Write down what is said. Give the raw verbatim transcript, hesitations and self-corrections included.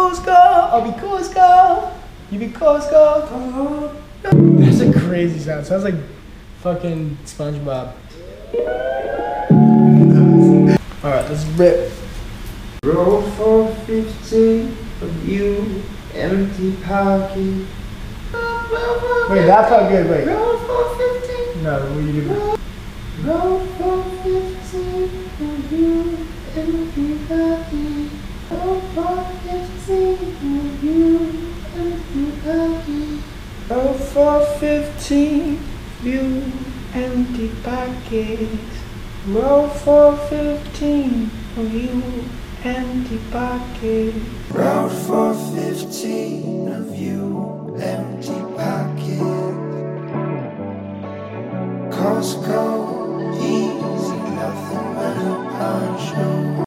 Cusco. I'll be Cusco. You be Cusco. That's a crazy sound. Sounds like fucking SpongeBob. Alright, let's rip. Roll for fifty of you, empty pocket. Wait, that felt good. Wait. Roll for fifty. No, what you do? Roll for fifty of you, empty pocket. Roll for fifty of you, empty pocket. Roll for fifteen, you empty pockets. Roll for fifteen of you, empty pockets. Roll for fifteen of you, empty pocket. Costco, easy, nothing but a poncho.